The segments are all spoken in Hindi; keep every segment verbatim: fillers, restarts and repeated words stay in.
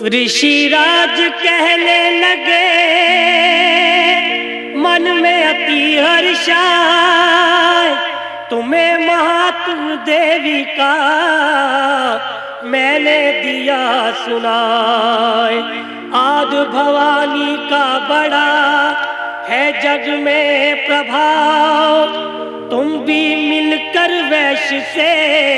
ऋषिराज कहने लगे मन में अति हर्षाय, तुम्हें महात्म देवी का मैंने दिया सुनाए। आद भवानी का बड़ा है जग में प्रभाव, तुम भी मिलकर वैश्य से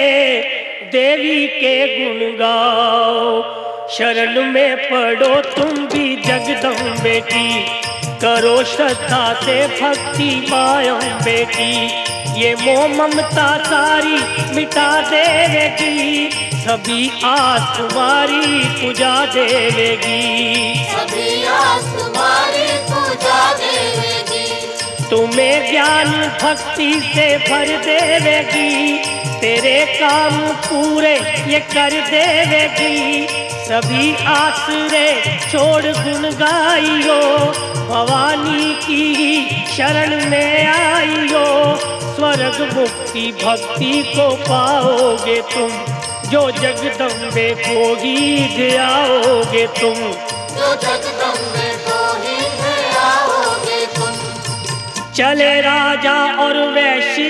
देवी के गुण गाओ। शरण में पढ़ो तुम भी जगदम्बे की, करो श्रद्धा से भक्ति पाओ बेटी। ये मोह ममता सारी मिटा देगी, सभी आस तुम्हारी पूजा देगी, सभी आस तुम्हारी पूजा देगी। तुम्हें ज्ञान भक्ति से भर देगी, तेरे काम पूरे ये कर देगी। सभी आसरे छोड़ गुण गाइयो, भवानी की शरण में आइयो। स्वर्ग मुक्ति भक्ति को पाओगे तुम, जो जगदम्बे को ही ध्याओगे तुम, जो जगदम्बे को ही ध्याओगे तुम। चले राजा और वैश्य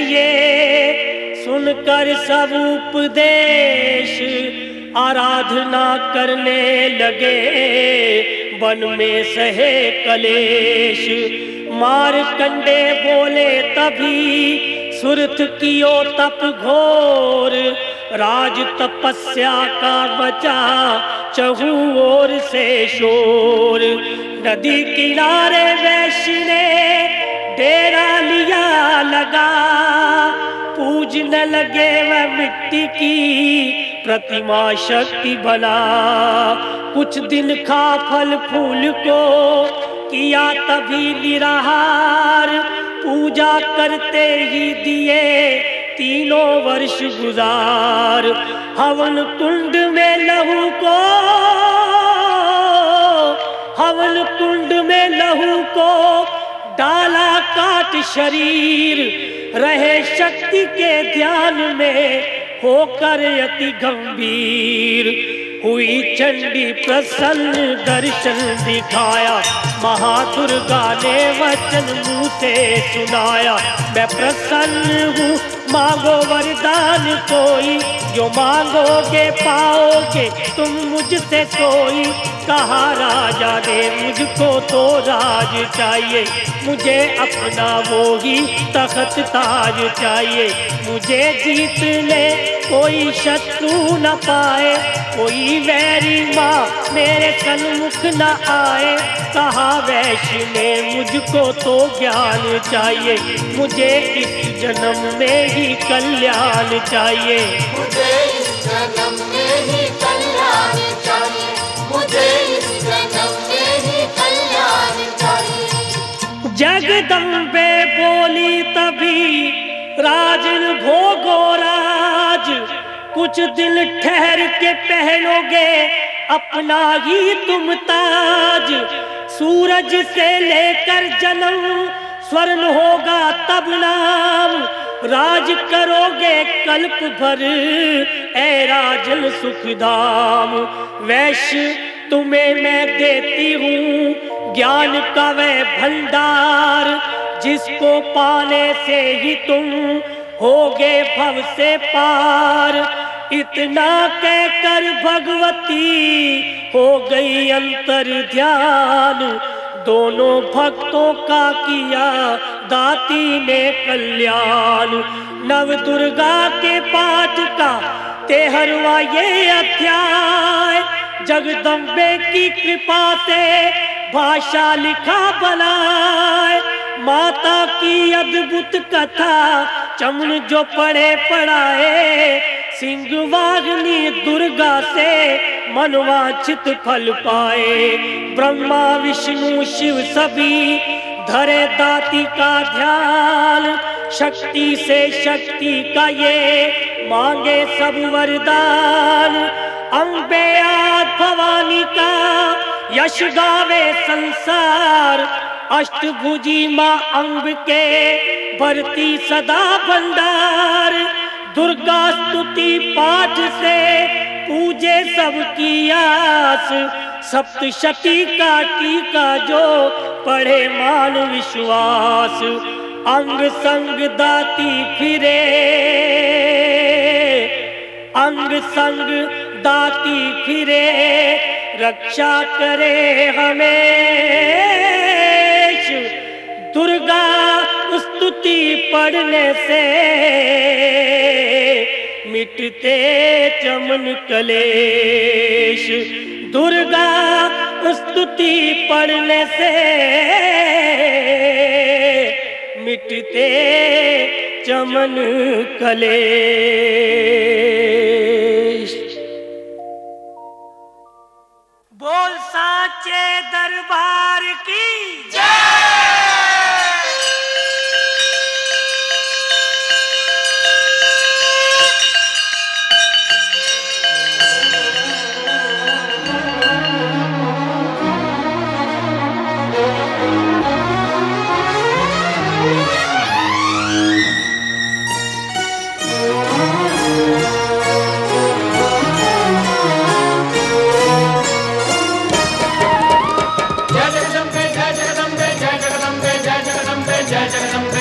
ये सुनकर सब उपदेश, आराधना करने लगे वन में सहे कलेश। मारकंडे बोले तभी सुरथ कियो तप घोर, राज तपस्या का बचा चहु ओर से शोर। नदी किनारे वैश्य ने डेरा लिया लगा, पूजने लगे वह मिट्टी की प्रतिमा शक्ति बना। कुछ दिन खा फल फूल को किया तभी निराहार, पूजा करते ही दिए तीनों वर्ष गुजार। हवन कुंड में लहू को, हवन कुंड में लहू को डाला काट शरीर, रहे शक्ति के ध्यान में होकर अति गंभीर। हुई चंडी प्रसन्न दर्शन दिखाया, महादुर्गा ने वचन मुँह से सुनाया। मैं प्रसन्न हूँ मांगो वरदान कोई, जो मांगोगे पाओगे तुम मुझसे कोई। कहा राजा ने मुझको तो राज चाहिए, मुझे अपना वो ही तख्त ताज चाहिए। मुझे जीतने कोई शत्रु न पाए, कोई वैरी माँ मेरे सन्मुख न आए। कहा वैश्य ने मुझको तो ज्ञान चाहिए, मुझे इस जन्म में ही कल्याण चाहिए, मुझे इस जन्म में ही कल्याण चाहिए, मुझे इस जन्म में ही कल्याण चाहिए। जगदम्बे बोली तभी राजन भोगो राज, कुछ दिन ठहर के पहनोगे अपना ही तुम ताज। सूरज से लेकर जन्म स्वर्ण होगा तब नाम, राज करोगे कल्प भर ऐ राजन सुखधाम। वैश्य तुम्हें मैं देती हूँ ज्ञान का वह भंडार, जिसको पाने से ही तुम होगे भव से पार। इतना कहकर भगवती हो गई अंतर ध्यान, दोनों भक्तों का किया दाती ने कल्याण। नव दुर्गा के पाठ का तेहरवा ये अध्याय, जगदम्बे की कृपा से भाषा लिखा बनाए। माता की अद्भुत कथा चमन जो पढ़े पढ़ाए, सिंहवाहिनी दुर्गा से मनवांछित फल पाए। ब्रह्मा विष्णु शिव सभी धरे दाती का ध्यान, शक्ति से शक्ति का ये मांगे सब वरदान। अम्बे आद भवानी का यश गावे संसार, अष्टभुजी माँ अम्ब के भरती सदा भंडार। दुर्गा स्तुति पाठ से पूजे सबकी आस, सप्तशती का टीका जो पढ़े मान विश्वास। अंग संग दाती फिरे, अंग संग दाती फिरे, रक्षा करे हमेश। दुर्गा स्तुति पढ़ने से मिटते चमन कलेश। दुर्गा स्तुति पढ़ने से मिटते चमन कलेश। बोल साचे दरबार की जय। जय जगदम्बे जय जगदम्बे जय जगदम्बे जय जगदम्बे जय जगदम्बे